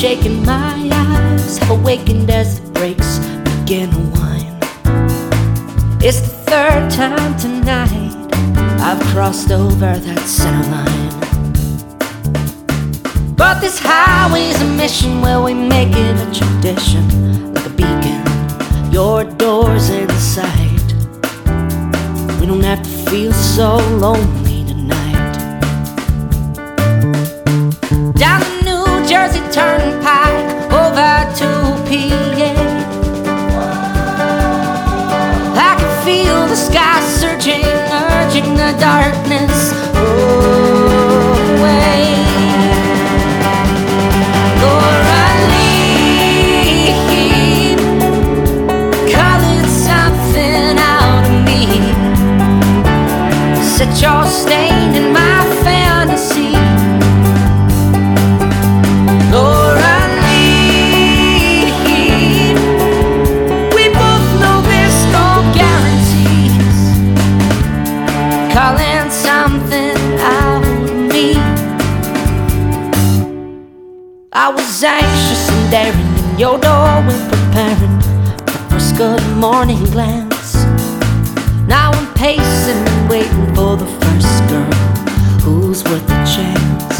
shaking my eyes, have awakened as the brakes begin to whine. It's the third time tonight I've crossed over that center line. But this highway's a mission where we make it a tradition, like a beacon, your door's in sight. We don't have to feel so lonely tonight. Down the New Jersey Turnpike over to PA, I can feel the sky surging, urging the darkness away. Set your stain in my fantasy, Laura Lee. We both know there's no guarantees. Calling something out of me. I was anxious and daring in your doorway, preparing for the first good morning glance. Now I'm pacing and waiting for the first girl who's worth a chance.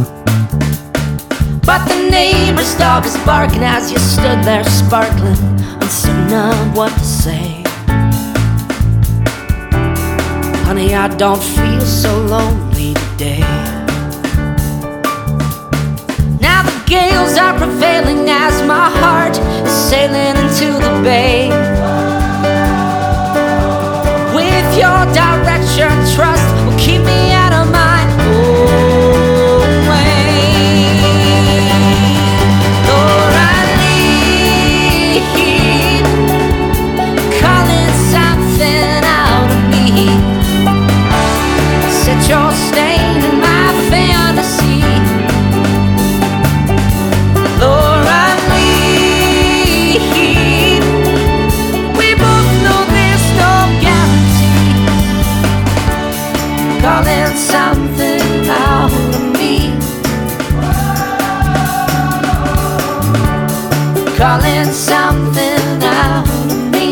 But the neighbor's dog is barking as you stood there sparkling, uncertain of what to say. Honey, I don't feel so lonely today. Now the gales are prevailing as my heart is sailing into the bay. Your direction, trust will keep me out of my own way. Laura Lee, calling something out of me. Set your stain in my fantasy, Laura Lee. We both know there's no guarantee. Calling something out of me, calling something out of me,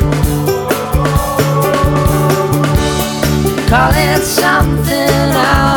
calling something out.